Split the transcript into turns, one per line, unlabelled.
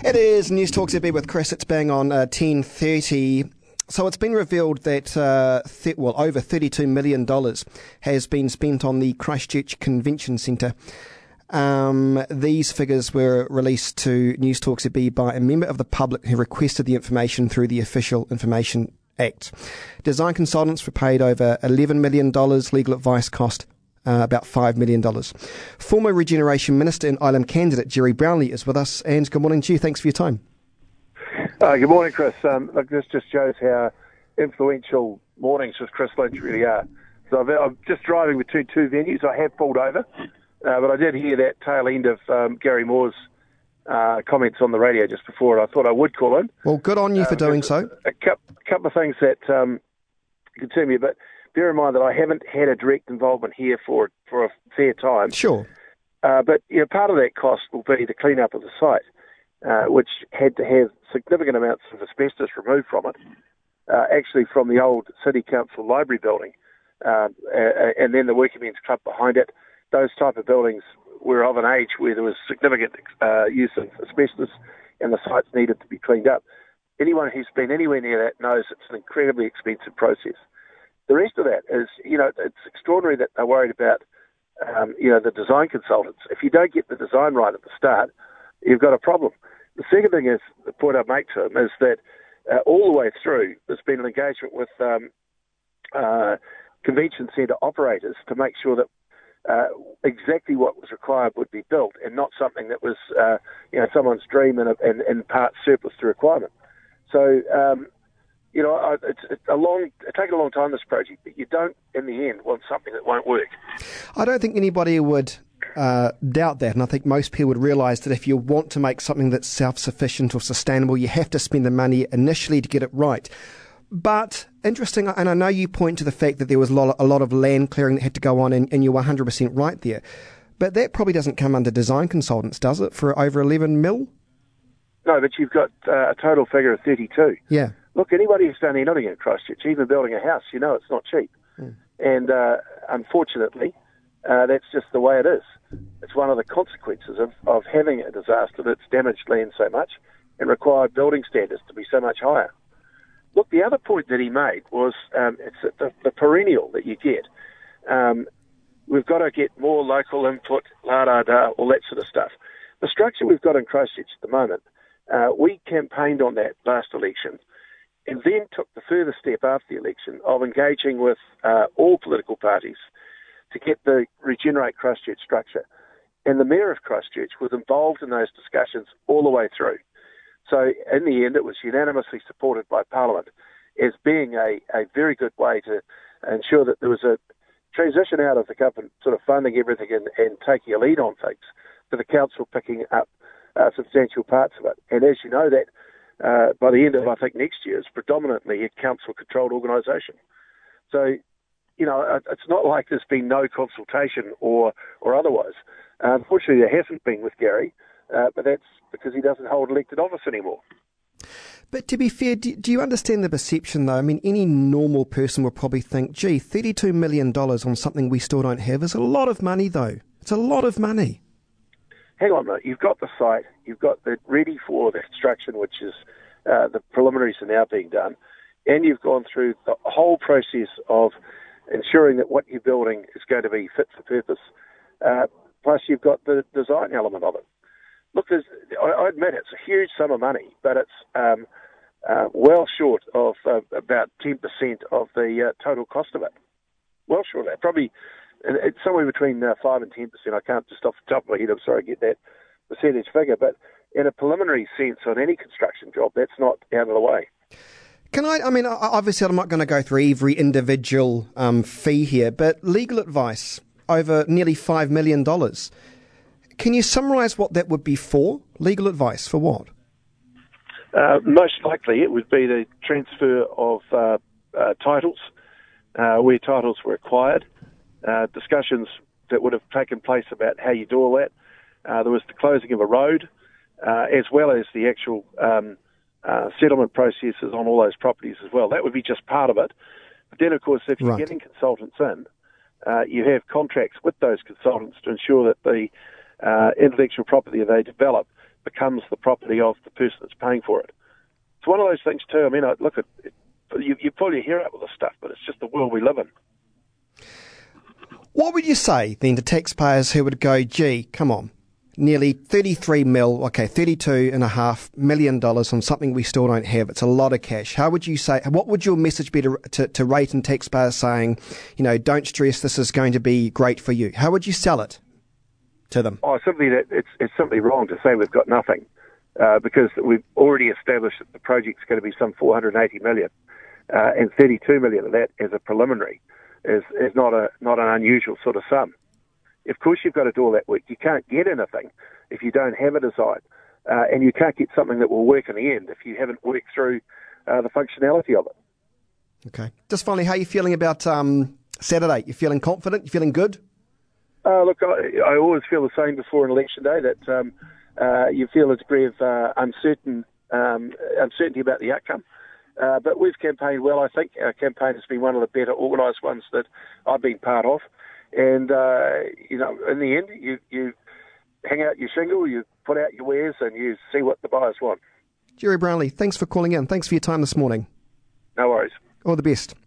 It is News Talk ZB with Chris. It's bang on 10:30. So it's been revealed that over $32 million has been spent on the Christchurch Convention Centre. These figures were released to News Talk ZB by a member of the public who requested the information through the Official Information Act. Design consultants were paid over $11 million. Legal advice cost about $5 million. Former Regeneration Minister and Island candidate Jerry Brownlee is with us. And good morning to you. Thanks for your time.
Good morning, Chris. Look, this just shows how influential mornings with Chris Lynch really are. So I'm just driving between two venues. I have pulled over, but I did hear that tail end of Gary Moore's comments on the radio just before, and I thought I would call in.
Well, good on you for doing so.
A couple of things that concern me, but bear in mind that I haven't had a direct involvement here for a fair time.
Sure.
But part of that cost will be the clean-up of the site, which had to have significant amounts of asbestos removed from it, actually from the old City Council library building, and then the Working Men's Club behind it. Those type of buildings were of an age where there was significant use of asbestos, and the sites needed to be cleaned up. Anyone who's been anywhere near that knows it's an incredibly expensive process. The rest of that is, it's extraordinary that they're worried about, the design consultants. If you don't get the design right at the start, you've got a problem. The second thing is, the point I'd make to them is that all the way through, there's been an engagement with convention centre operators to make sure that exactly what was required would be built, and not something that was, someone's dream and in part surplus to requirement. So, it's taken a long time, this project, but you don't, in the end, want something that won't work.
I don't think anybody would doubt that, and I think most people would realise that if you want to make something that's self-sufficient or sustainable, you have to spend the money initially to get it right. But interesting, and I know you point to the fact that there was a lot of land clearing that had to go on, and you're 100% right there. But that probably doesn't come under design consultants, does it, for over 11 mil?
No, but you've got a total figure of 32.
Yeah.
Look, anybody who's done anything in Christchurch, even building a house, it's not cheap. And unfortunately, that's just the way it is. It's one of the consequences of having a disaster that's damaged land so much and required building standards to be so much higher. Look, the other point that he made was it's the perennial that you get. We've got to get more local input, all that sort of stuff. The structure we've got in Christchurch at the moment, we campaigned on that last election, and then took the further step after the election of engaging with all political parties to get the Regenerate Christchurch structure. And the Mayor of Christchurch was involved in those discussions all the way through. So in the end, it was unanimously supported by Parliament as being a very good way to ensure that there was a transition out of the government sort of funding everything and taking a lead on things, to the council picking up substantial parts of it. And as you know, that by the end of, I think, next year, it's predominantly a council-controlled organisation. So, it's not like there's been no consultation or otherwise. Unfortunately, there hasn't been with Gary, but that's because he doesn't hold elected office anymore.
But to be fair, do you understand the perception, though? I mean, any normal person would probably think, gee, $32 million on something we still don't have is a lot of money, though. It's a lot of money.
Hang on, mate. You've got the site, you've got it ready for the construction, which is the preliminaries are now being done, and you've gone through the whole process of ensuring that what you're building is going to be fit for purpose, plus you've got the design element of it. Look, I admit it's a huge sum of money, but it's well short of about 10% of the total cost of it. Well short of that. Probably it's somewhere between 5 and 10%. I can't just off the top of my head, I'm sorry, get that percentage figure. But in a preliminary sense on any construction job, that's not out of the way.
Obviously I'm not going to go through every individual fee here, but legal advice over nearly $5 million. Can you summarise what that would be for? Legal advice for what?
Most likely it would be the transfer of titles, where titles were acquired, discussions that would have taken place about how you do all that. There was the closing of a road, as well as the actual settlement processes on all those properties as well. That would be just part of it. But then, of course, if you're getting consultants in, you have contracts with those consultants to ensure that the intellectual property they develop becomes the property of the person that's paying for it. It's one of those things too. I mean, you pull your hair out with this stuff, but it's just the world we live in.
What would you say then to taxpayers who would go, gee, come on, nearly $32.5 million on something we still don't have? It's a lot of cash. How would you say, what would your message be to rate and taxpayers saying, don't stress, this is going to be great for you? How would you sell it to them?
It's simply wrong to say we've got nothing, because we've already established that the project's going to be some $480 million, and $32 million of that as a preliminary is not an unusual sort of sum. Of course, you've got to do all that work. You can't get anything if you don't have a design, and you can't get something that will work in the end if you haven't worked through the functionality of it.
Okay. Just finally, how are you feeling about Saturday? You feeling confident? You feeling good?
Look, I always feel the same before an election day, that you feel a degree of uncertainty about the outcome. But we've campaigned well. I think our campaign has been one of the better organised ones that I've been part of. And, in the end, you hang out your shingle, you put out your wares, and you see what the buyers want.
Jerry Brownlee, thanks for calling in. Thanks for your time this morning.
No worries.
All the best.